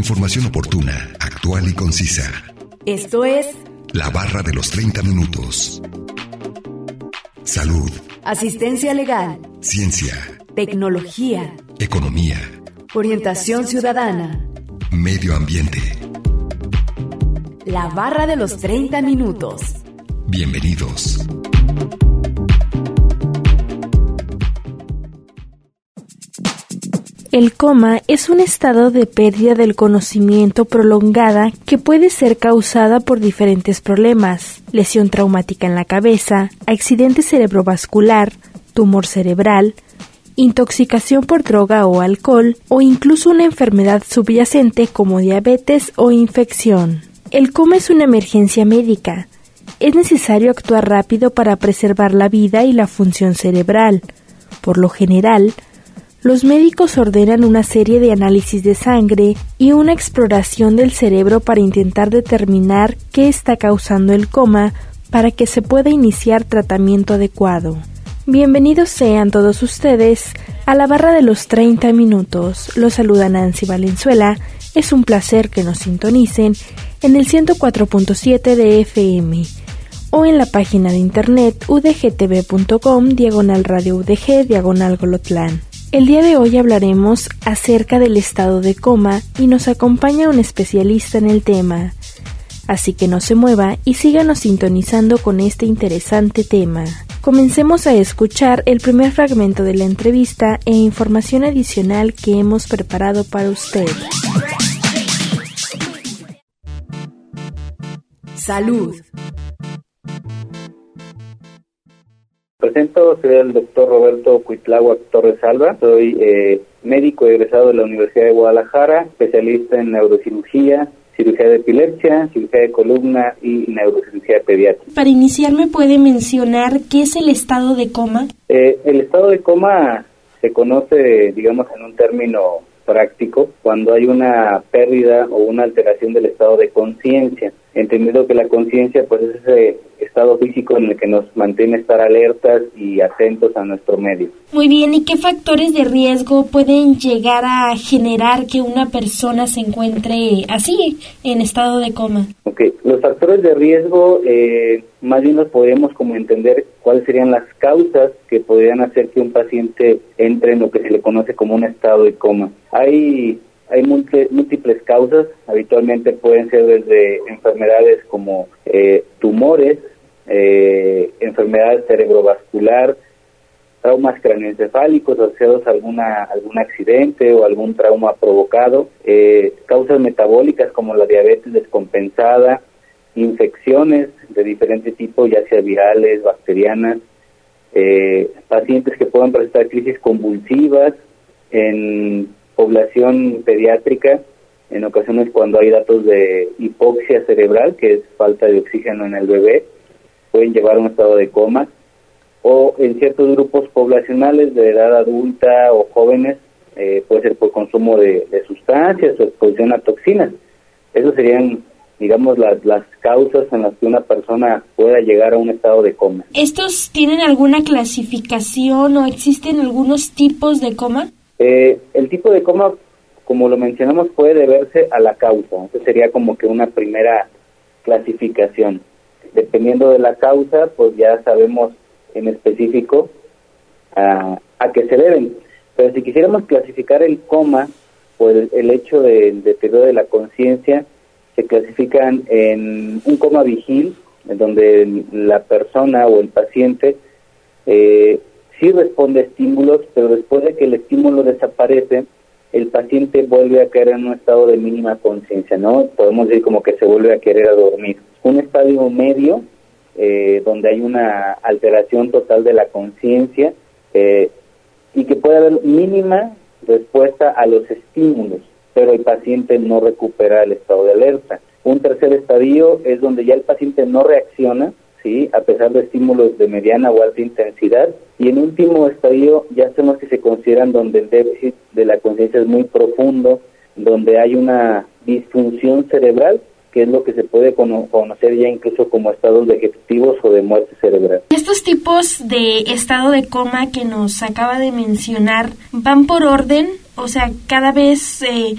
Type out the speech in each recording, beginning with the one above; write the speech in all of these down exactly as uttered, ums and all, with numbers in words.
Información oportuna, actual y concisa. Esto es La Barra de los treinta minutos. Salud. Asistencia legal. Ciencia. Tecnología. Economía. Orientación ciudadana. Medio ambiente. La Barra de los treinta minutos. Bienvenidos. El coma es un estado de pérdida del conocimiento prolongada que puede ser causada por diferentes problemas: lesión traumática en la cabeza, accidente cerebrovascular, tumor cerebral, intoxicación por droga o alcohol, o incluso una enfermedad subyacente como diabetes o infección. El coma es una emergencia médica. Es necesario actuar rápido para preservar la vida y la función cerebral. Por lo general, los médicos ordenan una serie de análisis de sangre y una exploración del cerebro para intentar determinar qué está causando el coma para que se pueda iniciar tratamiento adecuado. Bienvenidos sean todos ustedes a la Barra de los treinta minutos. Los saluda Nancy Valenzuela. Es un placer que nos sintonicen en el ciento cuatro punto siete de F M o en la página de internet udgtv.com diagonal radio udg diagonal Golotlán. El día de hoy hablaremos acerca del estado de coma y nos acompaña un especialista en el tema. Así que no se mueva y síganos sintonizando con este interesante tema. Comencemos a escuchar el primer fragmento de la entrevista e información adicional que hemos preparado para usted. Salud. Presento, soy el doctor Roberto Cuitláhuac Torres Alba, soy eh, médico egresado de la Universidad de Guadalajara, especialista en neurocirugía, cirugía de epilepsia, cirugía de columna y neurocirugía pediátrica. Para iniciar, ¿me puede mencionar qué es el estado de coma? Eh, el estado de coma se conoce, digamos, en un término práctico, cuando hay una pérdida o una alteración del estado de conciencia, entendiendo que la conciencia pues es ese estado físico en el que nos mantiene estar alertas y atentos a nuestro medio. Muy bien, ¿y qué factores de riesgo pueden llegar a generar que una persona se encuentre así, en estado de coma? Ok, los factores de riesgo, eh, más bien los podemos como entender cuáles serían las causas que podrían hacer que un paciente entre en lo que se le conoce como un estado de coma. Hay Hay múltiples causas, habitualmente pueden ser desde enfermedades como eh, tumores, eh, enfermedades cerebrovascular, traumas craneoencefálicos asociados a alguna, algún accidente o algún trauma provocado, eh, causas metabólicas como la diabetes descompensada, infecciones de diferente tipo, ya sea virales, bacterianas, eh, pacientes que puedan presentar crisis convulsivas en población pediátrica, en ocasiones cuando hay datos de hipoxia cerebral, que es falta de oxígeno en el bebé, pueden llevar a un estado de coma, o en ciertos grupos poblacionales de edad adulta o jóvenes, eh, puede ser por consumo de, de sustancias o exposición a toxinas. Esos serían, digamos, las, las causas en las que una persona pueda llegar a un estado de coma. ¿Estos tienen alguna clasificación o existen algunos tipos de coma? Eh, el tipo de coma, como lo mencionamos, puede deberse a la causa. Esa sería como que una primera clasificación. Dependiendo de la causa, pues ya sabemos en específico a, a qué se deben. Pero si quisiéramos clasificar el coma por el, el hecho del deterioro de la conciencia, se clasifican en un coma vigil, en donde la persona o el paciente eh, sí responde a estímulos, pero después de que el estímulo desaparece, el paciente vuelve a caer en un estado de mínima conciencia, ¿no? Podemos decir como que se vuelve a querer a dormir. Un estadio medio, eh, donde hay una alteración total de la conciencia eh, y que puede haber mínima respuesta a los estímulos, pero el paciente no recupera el estado de alerta. Un tercer estadio es donde ya el paciente no reacciona, ¿sí?, a pesar de estímulos de mediana o alta intensidad. Y en último estadio ya son los que se consideran donde el déficit de la conciencia es muy profundo, donde hay una disfunción cerebral, que es lo que se puede cono- conocer ya incluso como estados vegetativos o de muerte cerebral. Estos tipos de estado de coma que nos acaba de mencionar, ¿van por orden? O sea, cada vez eh,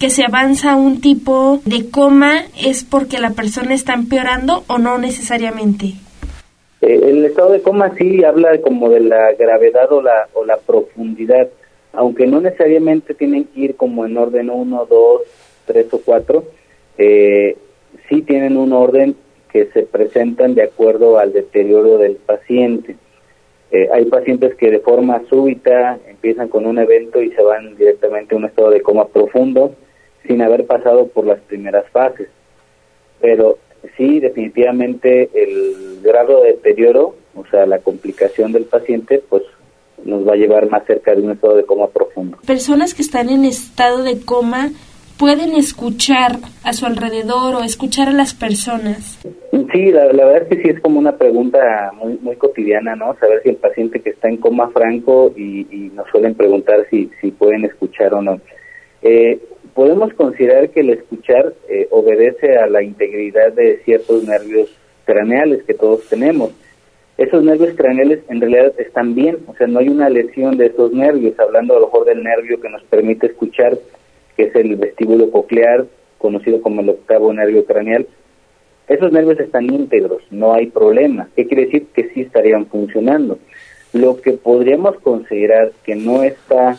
que se avanza a un tipo de coma es porque la persona está empeorando o no necesariamente? Eh, el estado de coma sí habla como de la gravedad o la, o la profundidad, aunque no necesariamente tienen que ir como en orden uno, dos, tres o cuatro, eh, sí tienen un orden que se presentan de acuerdo al deterioro del paciente. Eh, hay pacientes que de forma súbita empiezan con un evento y se van directamente a un estado de coma profundo sin haber pasado por las primeras fases. Pero sí, definitivamente el grado de deterioro, o sea, la complicación del paciente, pues nos va a llevar más cerca de un estado de coma profundo. Personas que están en estado de coma pueden escuchar a su alrededor o escuchar a las personas. Sí, la, la verdad es que sí es como una pregunta muy muy cotidiana, ¿no? Saber si el paciente que está en coma franco y, y nos suelen preguntar si, si pueden escuchar o no. Eh, podemos considerar que el escuchar eh, obedece a la integridad de ciertos nervios craneales que todos tenemos. Esos nervios craneales en realidad están bien, o sea, no hay una lesión de esos nervios, hablando a lo mejor del nervio que nos permite escuchar, que es el vestíbulo coclear, conocido como el octavo nervio craneal. Esos nervios están íntegros, no hay problema. ¿Qué quiere decir? Que sí estarían funcionando. Lo que podríamos considerar que no está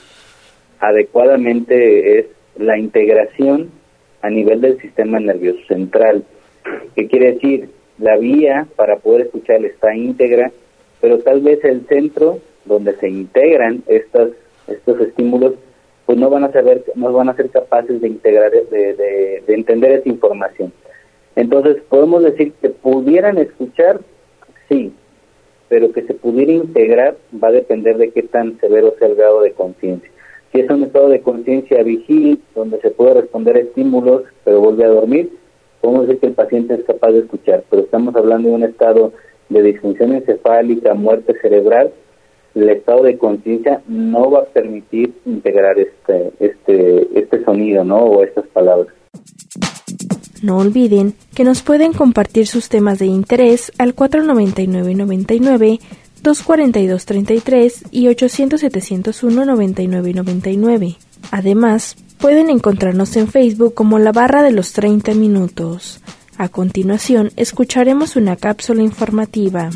adecuadamente es la integración a nivel del sistema nervioso central. ¿Qué quiere decir? La vía para poder escuchar está íntegra, pero tal vez el centro donde se integran estas, estos estímulos, pues no van a saber, no van a ser capaces de integrar, de, de, de entender esa información. Entonces podemos decir que pudieran escuchar, sí, pero que se pudiera integrar va a depender de qué tan severo sea el grado de conciencia. Si es un estado de conciencia vigil, donde se puede responder a estímulos, pero vuelve a dormir, podemos decir que el paciente es capaz de escuchar, pero estamos hablando de un estado de disfunción encefálica, muerte cerebral. El estado de conciencia no va a permitir integrar este, este, este sonido, ¿no? O estas palabras. No olviden que nos pueden compartir sus temas de interés al cuatro noventa y nueve noventa y nueve, dos cuarenta y dos treinta y tres y ochocientos setecientos uno noventa y nueve noventa y nueve. Además, pueden encontrarnos en Facebook como La Barra de los treinta Minutos. A continuación, escucharemos una cápsula informativa.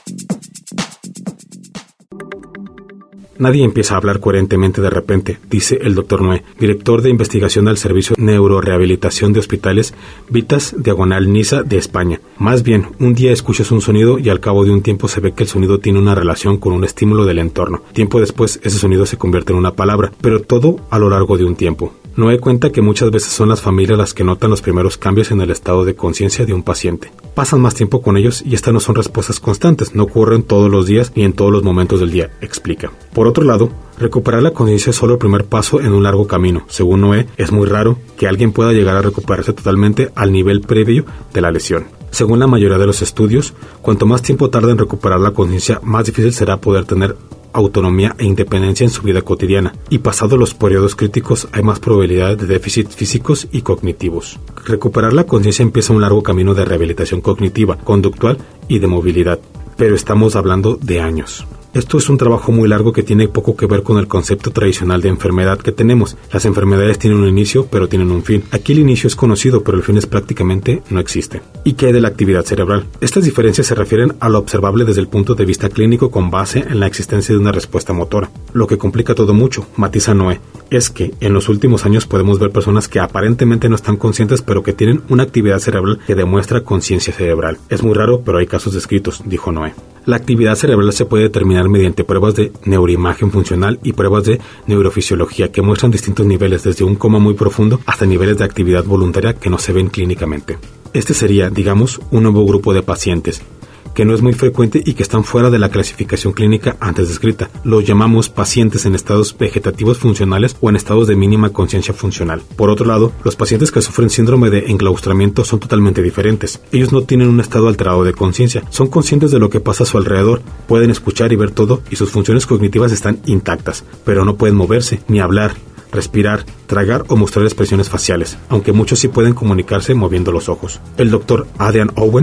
Nadie empieza a hablar coherentemente de repente, dice el doctor Noé, director de investigación del Servicio de Neurorehabilitación de Hospitales Vitas Diagonal Niza de España. Más bien, un día escuchas un sonido y al cabo de un tiempo se ve que el sonido tiene una relación con un estímulo del entorno. Tiempo después, ese sonido se convierte en una palabra, pero todo a lo largo de un tiempo. Noé cuenta que muchas veces son las familias las que notan los primeros cambios en el estado de conciencia de un paciente. Pasan más tiempo con ellos y estas no son respuestas constantes, no ocurren todos los días ni en todos los momentos del día, explica. Por otro lado, recuperar la conciencia es solo el primer paso en un largo camino. Según Noé, es muy raro que alguien pueda llegar a recuperarse totalmente al nivel previo de la lesión. Según la mayoría de los estudios, cuanto más tiempo tarda en recuperar la conciencia, más difícil será poder tener autonomía e independencia en su vida cotidiana, y pasados los periodos críticos hay más probabilidad de déficits físicos y cognitivos. Recuperar la conciencia empieza un largo camino de rehabilitación cognitiva, conductual y de movilidad, pero estamos hablando de años. Esto es un trabajo muy largo que tiene poco que ver con el concepto tradicional de enfermedad que tenemos. Las enfermedades tienen un inicio, pero tienen un fin. Aquí el inicio es conocido, pero el fin es prácticamente no existe. ¿Y qué hay de la actividad cerebral? Estas diferencias se refieren a lo observable desde el punto de vista clínico con base en la existencia de una respuesta motora. Lo que complica todo mucho, matiza Noé, es que en los últimos años podemos ver personas que aparentemente no están conscientes, pero que tienen una actividad cerebral que demuestra conciencia cerebral. Es muy raro, pero hay casos descritos, dijo Noé. La actividad cerebral se puede determinar mediante pruebas de neuroimagen funcional y pruebas de neurofisiología que muestran distintos niveles, desde un coma muy profundo hasta niveles de actividad voluntaria que no se ven clínicamente. Este sería, digamos, un nuevo grupo de pacientes, que no es muy frecuente y que están fuera de la clasificación clínica antes descrita. Los llamamos pacientes en estados vegetativos funcionales o en estados de mínima conciencia funcional. Por otro lado, los pacientes que sufren síndrome de enclaustramiento son totalmente diferentes. Ellos no tienen un estado alterado de conciencia, son conscientes de lo que pasa a su alrededor, pueden escuchar y ver todo y sus funciones cognitivas están intactas, pero no pueden moverse, ni hablar, respirar, tragar o mostrar expresiones faciales, aunque muchos sí pueden comunicarse moviendo los ojos. El doctor Adrian Owen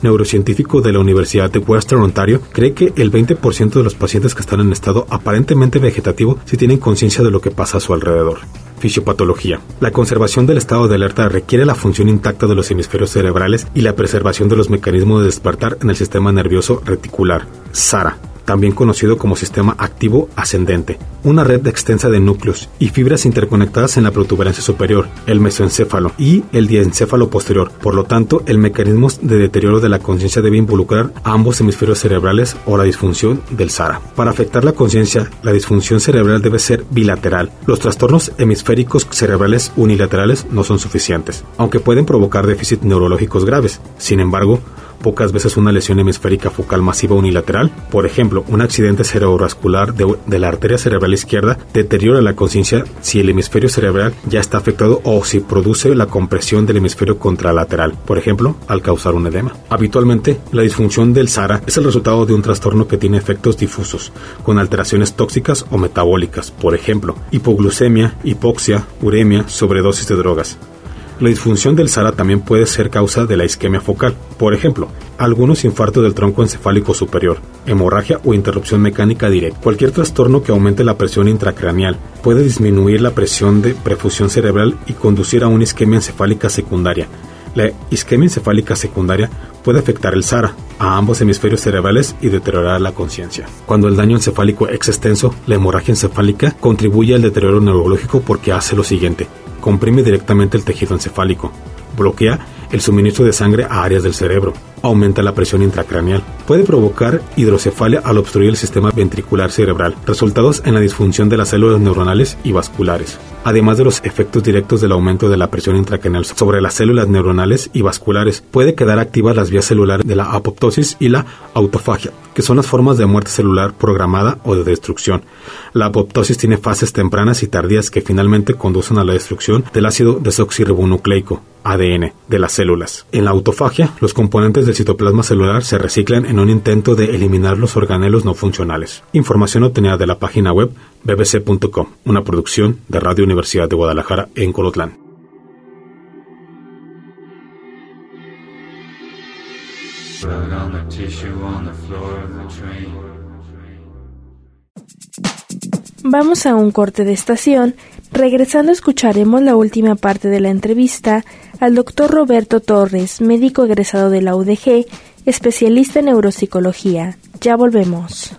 neurocientífico de la Universidad de Western Ontario, cree que el veinte por ciento de los pacientes que están en estado aparentemente vegetativo sí tienen conciencia de lo que pasa a su alrededor. Fisiopatología. La conservación del estado de alerta requiere la función intacta de los hemisferios cerebrales y la preservación de los mecanismos de despertar en el sistema nervioso reticular, S A R A, también conocido como sistema activo ascendente, una red extensa de núcleos y fibras interconectadas en la protuberancia superior, el mesoencéfalo y el diencéfalo posterior. Por lo tanto, el mecanismo de deterioro de la conciencia debe involucrar a ambos hemisferios cerebrales o la disfunción del S A R A. Para afectar la conciencia, la disfunción cerebral debe ser bilateral. Los trastornos hemisféricos cerebrales unilaterales no son suficientes, aunque pueden provocar déficits neurológicos graves. Sin embargo, pocas veces una lesión hemisférica focal masiva unilateral, por ejemplo, un accidente cerebrovascular de, de la arteria cerebral izquierda, deteriora la conciencia si el hemisferio cerebral ya está afectado o si produce la compresión del hemisferio contralateral, por ejemplo, al causar un edema. Habitualmente, la disfunción del S A R A es el resultado de un trastorno que tiene efectos difusos, con alteraciones tóxicas o metabólicas, por ejemplo, hipoglucemia, hipoxia, uremia, sobredosis de drogas. La disfunción del S A R A también puede ser causa de la isquemia focal, por ejemplo, algunos infartos del tronco encefálico superior, hemorragia o interrupción mecánica directa. Cualquier trastorno que aumente la presión intracraneal puede disminuir la presión de perfusión cerebral y conducir a una isquemia encefálica secundaria. La isquemia encefálica secundaria puede afectar el S A R A a ambos hemisferios cerebrales y deteriorar la conciencia. Cuando el daño encefálico es extenso, la hemorragia encefálica contribuye al deterioro neurológico porque hace lo siguiente: comprime directamente el tejido encefálico, bloquea el suministro de sangre a áreas del cerebro, aumenta la presión intracraneal, puede provocar hidrocefalia al obstruir el sistema ventricular cerebral, resultados en la disfunción de las células neuronales y vasculares, además de los efectos directos del aumento de la presión intracraneal sobre las células neuronales y vasculares. Puede quedar activas las vías celulares de la apoptosis y la autofagia, que son las formas de muerte celular programada o de destrucción. La apoptosis tiene fases tempranas y tardías que finalmente conducen a la destrucción del ácido desoxirribonucleico, A D N, de las células. En la autofagia, los componentes del citoplasma celular se reciclan en un intento de eliminar los organelos no funcionales. Información obtenida de la página web b b c punto com, una producción de Radio Universidad de Guadalajara en Colotlán. Vamos a un corte de estación. Regresando escucharemos la última parte de la entrevista al doctor Roberto Torres, médico egresado de la U D G, especialista en neuropsicología. Ya volvemos.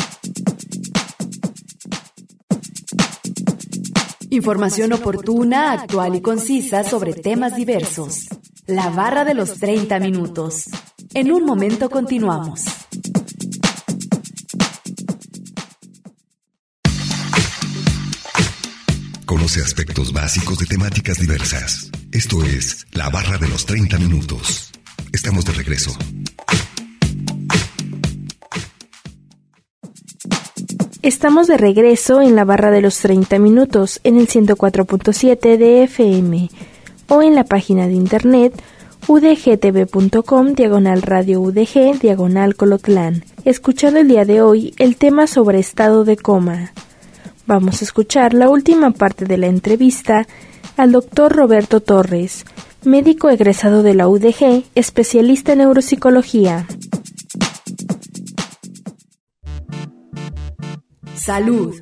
Información oportuna, actual y concisa sobre temas diversos. La barra de los treinta minutos. En un momento continuamos. Conoce aspectos básicos de temáticas diversas. Esto es La Barra de los treinta minutos. Estamos de regreso. Estamos de regreso en La Barra de los treinta minutos en el ciento cuatro punto siete de F M o en la página de internet udgtv.com diagonal radio udg diagonal Colotlán, escuchando el día de hoy el tema sobre estado de coma. Vamos a escuchar la última parte de la entrevista al doctor Roberto Torres, médico egresado de la U D G, especialista en neuropsicología. Salud.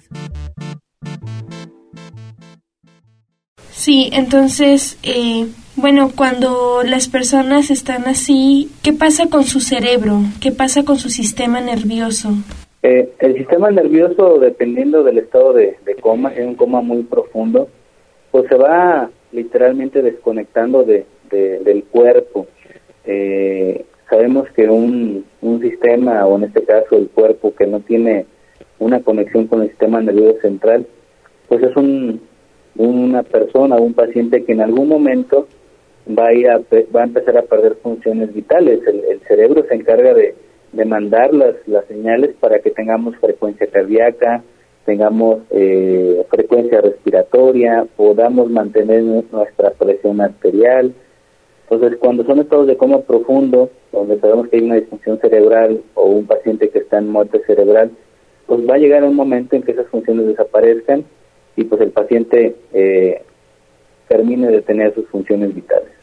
Sí, entonces, eh, bueno, cuando las personas están así, ¿qué pasa con su cerebro? ¿Qué pasa con su sistema nervioso? Eh, el sistema nervioso, dependiendo del estado de, de coma, en un coma muy profundo, pues se va literalmente desconectando de, de, del cuerpo. Eh, sabemos que un, un sistema, o en este caso el cuerpo, que no tiene una conexión con el sistema nervioso central, pues es un, una persona, un paciente que en algún momento va a, ir a, va a empezar a perder funciones vitales. El, el cerebro se encarga de de mandar las, las señales para que tengamos frecuencia cardíaca, tengamos eh, frecuencia respiratoria, podamos mantener nuestra presión arterial. Entonces, cuando son estados de coma profundo, donde sabemos que hay una disfunción cerebral o un paciente que está en muerte cerebral, pues va a llegar un momento en que esas funciones desaparezcan y pues el paciente eh, termine de tener sus funciones vitales.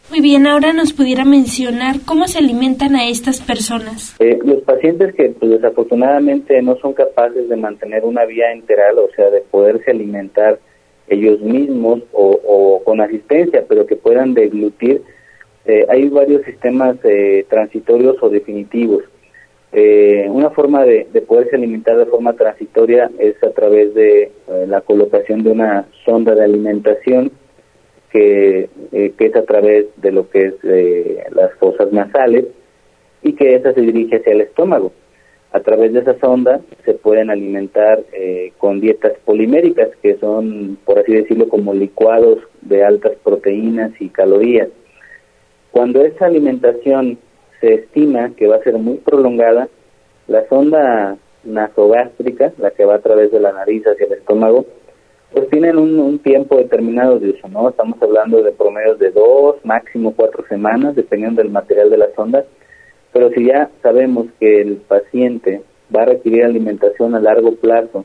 Muy bien, ahora nos pudiera mencionar cómo se alimentan a estas personas. Eh, los pacientes que pues, desafortunadamente no son capaces de mantener una vía enteral, o sea, de poderse alimentar ellos mismos o, o con asistencia, pero que puedan deglutir, eh, hay varios sistemas eh, transitorios o definitivos. Eh, una forma de, de poderse alimentar de forma transitoria es a través de eh, la colocación de una sonda de alimentación que, eh, que es a través de lo que es eh, las fosas nasales y que esa se dirige hacia el estómago. A través de esa sonda se pueden alimentar eh, con dietas poliméricas, que son, por así decirlo, como licuados de altas proteínas y calorías. Cuando esa alimentación se estima que va a ser muy prolongada, la sonda nasogástrica, la que va a través de la nariz hacia el estómago, pues tienen un, un tiempo determinado de uso, ¿no? Estamos hablando de promedios de dos, máximo cuatro semanas, dependiendo del material de la sonda, pero si ya sabemos que el paciente va a requerir alimentación a largo plazo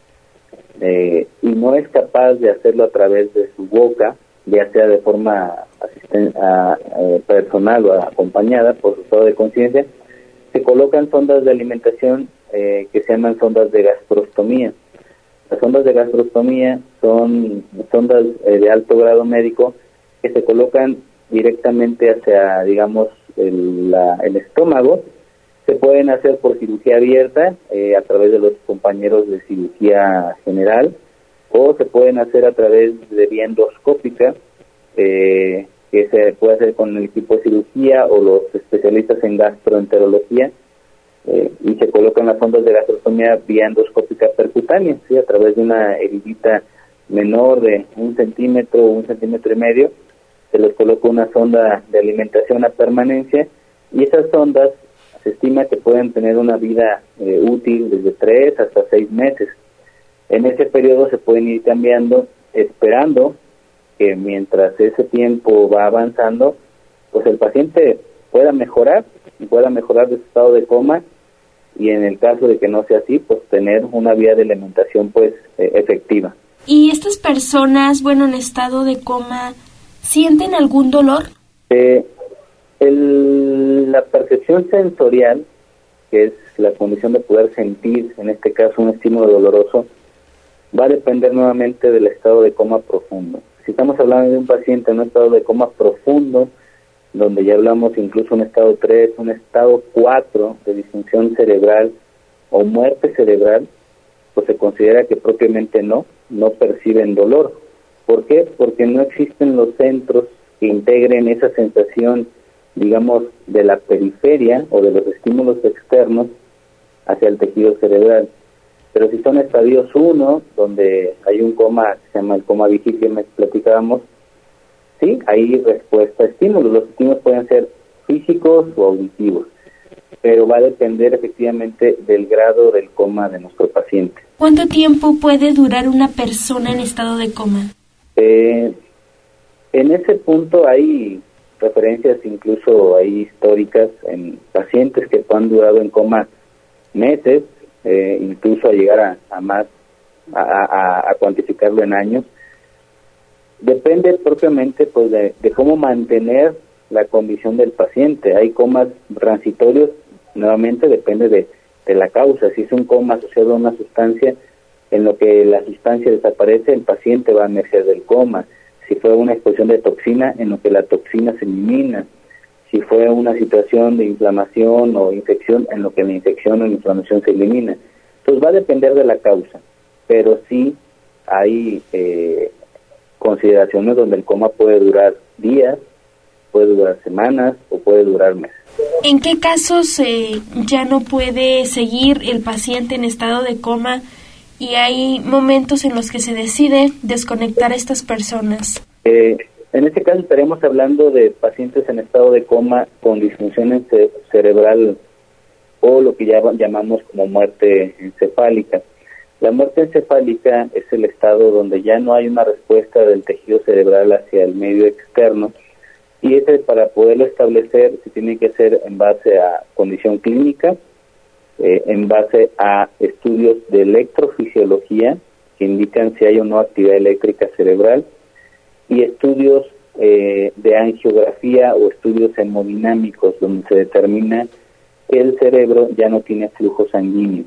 eh, y no es capaz de hacerlo a través de su boca, ya sea de forma asisten- a, eh, personal o acompañada por su estado de conciencia, se colocan sondas de alimentación eh, que se llaman sondas de gastrostomía. Las sondas de gastrostomía son sondas eh, de alto grado médico que se colocan directamente hacia, digamos, el, la, el estómago. Se pueden hacer por cirugía abierta eh, a través de los compañeros de cirugía general, o se pueden hacer a través de vía endoscópica, eh, que se puede hacer con el equipo de cirugía o los especialistas en gastroenterología, eh, y se colocan las sondas de gastrostomía vía endoscópica percutánea, ¿sí? A través de una heridita menor de un centímetro o un centímetro y medio, se les coloca una sonda de alimentación a permanencia, y esas sondas se estima que pueden tener una vida eh, útil desde tres hasta seis meses. En ese periodo se pueden ir cambiando, esperando que mientras ese tiempo va avanzando, pues el paciente pueda mejorar, y pueda mejorar de su estado de coma, y en el caso de que no sea así, pues tener una vía de alimentación pues eh, efectiva. ¿Y estas personas, bueno, en estado de coma, sienten algún dolor? Eh, el, la percepción sensorial, que es la condición de poder sentir, en este caso un estímulo doloroso, va a depender nuevamente del estado de coma profundo. Si estamos hablando de un paciente en un estado de coma profundo, donde ya hablamos incluso un estado tres, un estado cuatro de disfunción cerebral o muerte cerebral, pues se considera que propiamente no, no perciben dolor. ¿Por qué? Porque no existen los centros que integren esa sensación, digamos, de la periferia o de los estímulos externos hacia el tejido cerebral. Pero si son estadios uno, donde hay un coma que se llama el coma vigil que me platicábamos, sí, hay respuesta a estímulos. Los estímulos pueden ser físicos o auditivos, pero va a depender efectivamente del grado del coma de nuestro paciente. ¿Cuánto tiempo puede durar una persona en estado de coma? Eh, en ese punto hay referencias incluso ahí históricas en pacientes que han durado en coma meses, eh, incluso a llegar a, a más, a, a, a cuantificarlo en años. Depende propiamente pues de, de cómo mantener la condición del paciente. Hay comas transitorios, nuevamente depende de, de la causa. Si es un coma asociado a una sustancia, en lo que la sustancia desaparece, el paciente va a emerger del coma. Si fue una exposición de toxina, en lo que la toxina se elimina. Si fue una situación de inflamación o infección, en lo que la infección o la inflamación se elimina. Entonces va a depender de la causa, pero sí hay eh, consideraciones donde el coma puede durar días, puede durar semanas o puede durar meses. ¿En qué casos eh, ya no puede seguir el paciente en estado de coma y hay momentos en los que se decide desconectar a estas personas? Eh, en este caso estaremos hablando de pacientes en estado de coma con disfunción ce- cerebral o lo que ya llamamos como muerte encefálica. La muerte encefálica es el estado donde ya no hay una respuesta del tejido cerebral hacia el medio externo, y ese, para poderlo establecer, se tiene que hacer en base a condición clínica, eh, en base a estudios de electrofisiología que indican si hay o no actividad eléctrica cerebral, y estudios eh, de angiografía o estudios hemodinámicos, donde se determina que el cerebro ya no tiene flujo sanguíneo.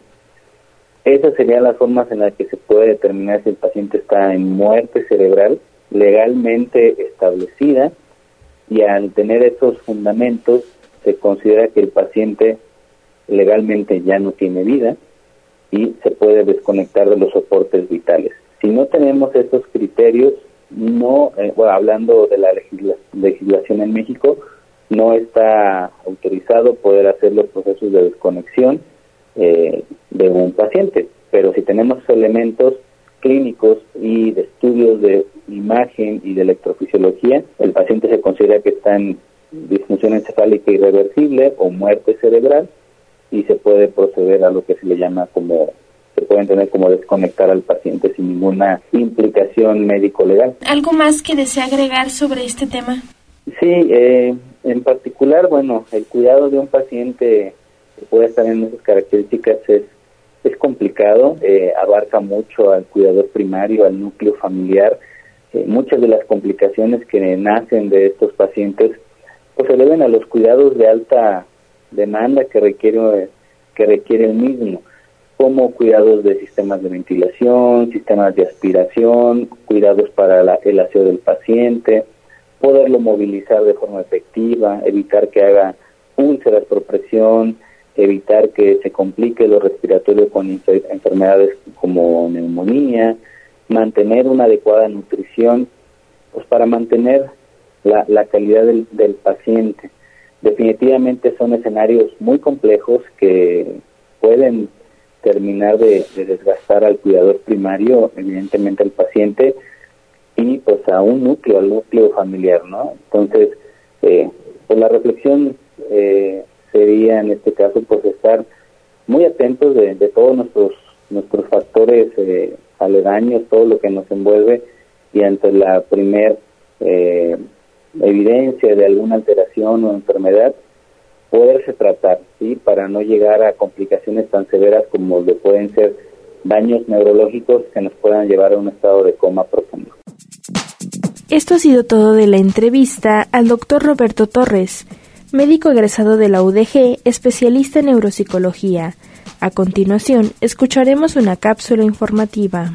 Esas serían las formas en las que se puede determinar si el paciente está en muerte cerebral legalmente establecida, y al tener esos fundamentos se considera que el paciente legalmente ya no tiene vida y se puede desconectar de los soportes vitales. Si no tenemos esos criterios, no, eh, bueno, hablando de la legisla- legislación en México, no está autorizado poder hacer los procesos de desconexión eh, de un paciente. Pero si tenemos elementos clínicos y de estudios de imagen y de electrofisiología, el paciente se considera que está en disfunción encefálica irreversible o muerte cerebral, y se puede proceder a lo que se le llama como, se puede entender como desconectar al paciente sin ninguna implicación médico-legal. ¿Algo más que desea agregar sobre este tema? Sí, eh, en particular, bueno, el cuidado de un paciente que puede estar en esas características es, es complicado, eh, abarca mucho al cuidador primario, al núcleo familiar. Eh, muchas de las complicaciones que nacen de estos pacientes pues se deben a los cuidados de alta demanda que requiere que requiere el mismo, como cuidados de sistemas de ventilación, sistemas de aspiración, cuidados para la, el aseo del paciente, poderlo movilizar de forma efectiva, evitar que haga úlceras por presión, evitar que se complique lo respiratorio con infer- enfermedades como neumonía, mantener una adecuada nutrición, pues para mantener la, la calidad del, del paciente. Definitivamente son escenarios muy complejos que pueden terminar de, de desgastar al cuidador primario, evidentemente al paciente, y pues a un núcleo, al núcleo familiar, ¿no? Entonces, eh, pues la reflexión eh, sería en este caso pues estar muy atentos de, de todos nuestros nuestros factores eh, aledaños, todo lo que nos envuelve, y ante la primer eh, evidencia de alguna alteración o enfermedad, poderse tratar, ¿sí? Para no llegar a complicaciones tan severas como lo pueden ser daños neurológicos que nos puedan llevar a un estado de coma profundo. Esto ha sido todo de la entrevista al doctor Roberto Torres, médico egresado de la U D G, especialista en neuropsicología. A continuación, escucharemos una cápsula informativa.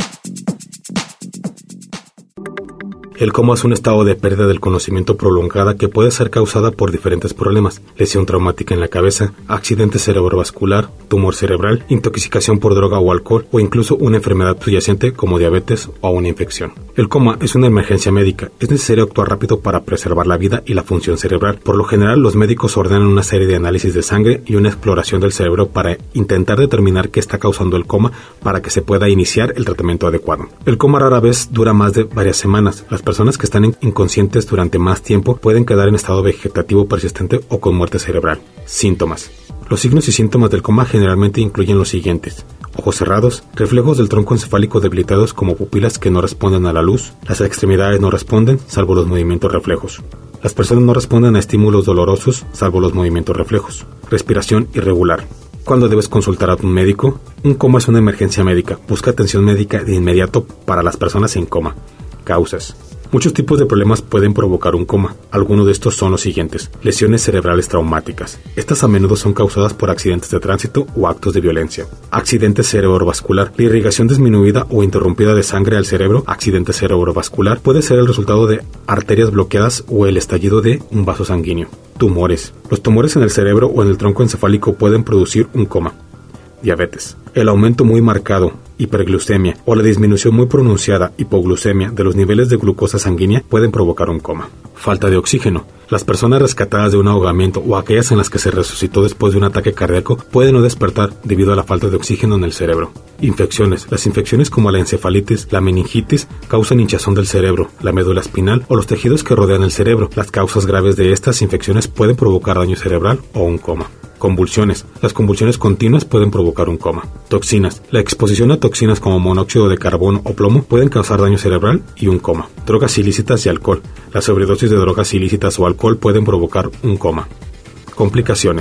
El coma es un estado de pérdida del conocimiento prolongada que puede ser causada por diferentes problemas: lesión traumática en la cabeza, accidente cerebrovascular, tumor cerebral, intoxicación por droga o alcohol, o incluso una enfermedad subyacente como diabetes o una infección. El coma es una emergencia médica. Es necesario actuar rápido para preservar la vida y la función cerebral. Por lo general, los médicos ordenan una serie de análisis de sangre y una exploración del cerebro para intentar determinar qué está causando el coma para que se pueda iniciar el tratamiento adecuado. El coma rara vez dura más de varias semanas. Las personas que están inconscientes durante más tiempo pueden quedar en estado vegetativo persistente o con muerte cerebral. Síntomas. Los signos y síntomas del coma generalmente incluyen los siguientes: ojos cerrados, reflejos del tronco encefálico debilitados como pupilas que no responden a la luz, las extremidades no responden, salvo los movimientos reflejos. Las personas no responden a estímulos dolorosos, salvo los movimientos reflejos. Respiración irregular. ¿Cuándo debes consultar a tu médico? Un coma es una emergencia médica. Busca atención médica de inmediato para las personas en coma. Causas. Muchos tipos de problemas pueden provocar un coma. Algunos de estos son los siguientes: lesiones cerebrales traumáticas. Estas a menudo son causadas por accidentes de tránsito o actos de violencia. Accidente cerebrovascular. La irrigación disminuida o interrumpida de sangre al cerebro, accidente cerebrovascular, puede ser el resultado de arterias bloqueadas o el estallido de un vaso sanguíneo. Tumores. Los tumores en el cerebro o en el tronco encefálico pueden producir un coma. Diabetes. El aumento muy marcado, hiperglucemia, o la disminución muy pronunciada, hipoglucemia, de los niveles de glucosa sanguínea pueden provocar un coma. Falta de oxígeno. Las personas rescatadas de un ahogamiento o aquellas en las que se resucitó después de un ataque cardíaco pueden no despertar debido a la falta de oxígeno en el cerebro. Infecciones. Las infecciones como la encefalitis, la meningitis, causan hinchazón del cerebro, la médula espinal o los tejidos que rodean el cerebro. Las causas graves de estas infecciones pueden provocar daño cerebral o un coma. Convulsiones. Las convulsiones continuas pueden provocar un coma. Toxinas. La exposición a toxinas como monóxido de carbono o plomo pueden causar daño cerebral y un coma. Drogas ilícitas y alcohol. La sobredosis de drogas ilícitas o alcohol pueden provocar un coma. Complicaciones.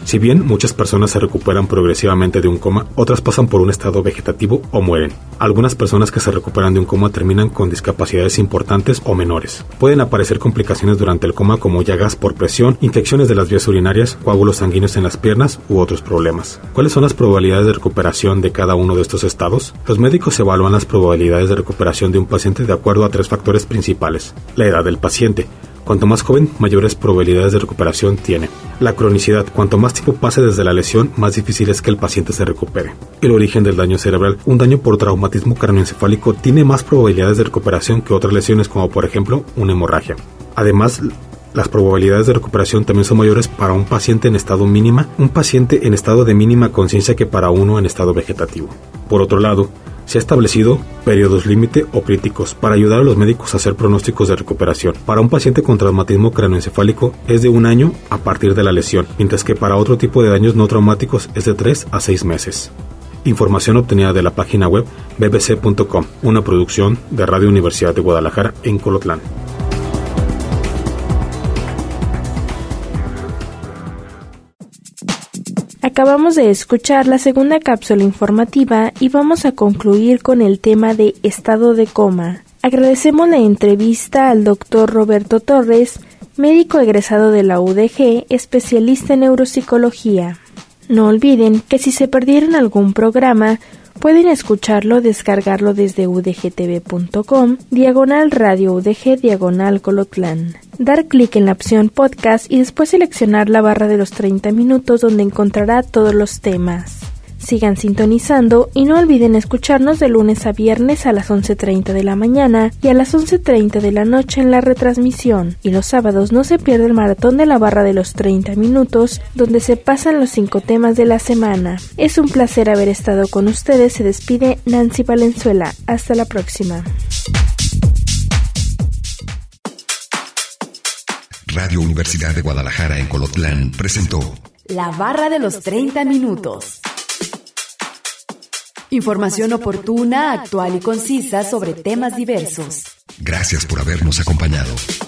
Si bien muchas personas se recuperan progresivamente de un coma, otras pasan por un estado vegetativo o mueren. Algunas personas que se recuperan de un coma terminan con discapacidades importantes o menores. Pueden aparecer complicaciones durante el coma como llagas por presión, infecciones de las vías urinarias, coágulos sanguíneos en las piernas u otros problemas. ¿Cuáles son las probabilidades de recuperación de cada uno de estos estados? Los médicos evalúan las probabilidades de recuperación de un paciente de acuerdo a tres factores principales. La edad del paciente. Cuanto más joven, mayores probabilidades de recuperación tiene. La cronicidad. Cuanto más tiempo pase desde la lesión, más difícil es que el paciente se recupere. El origen del daño cerebral. Un daño por traumatismo craneoencefálico tiene más probabilidades de recuperación que otras lesiones como por ejemplo una hemorragia. Además, las probabilidades de recuperación también son mayores para un paciente en estado mínima, un paciente en estado de mínima conciencia que para uno en estado vegetativo. Por otro lado, se ha establecido periodos límite o críticos para ayudar a los médicos a hacer pronósticos de recuperación. Para un paciente con traumatismo craneoencefálico es de un año a partir de la lesión, mientras que para otro tipo de daños no traumáticos es de tres a seis meses. Información obtenida de la página web b b c punto com, una producción de Radio Universidad de Guadalajara en Colotlán. Acabamos de escuchar la segunda cápsula informativa y vamos a concluir con el tema de estado de coma. Agradecemos la entrevista al doctor Roberto Torres, médico egresado de la U D G, especialista en neuropsicología. No olviden que si se perdieron algún programa, pueden escucharlo o descargarlo desde u d g t v punto com, diagonal radio U D G, diagonal Colotlán. Dar clic en la opción podcast y después seleccionar la barra de los treinta minutos donde encontrará todos los temas. Sigan sintonizando y no olviden escucharnos de lunes a viernes a las once treinta de la mañana y a las once treinta de la noche en la retransmisión. Y los sábados no se pierda el maratón de la barra de los treinta minutos, donde se pasan los cinco temas de la semana. Es un placer haber estado con ustedes. Se despide Nancy Valenzuela. Hasta la próxima. Radio Universidad de Guadalajara en Colotlán presentó La barra de los treinta minutos. Información oportuna, actual y concisa sobre temas diversos. Gracias por habernos acompañado.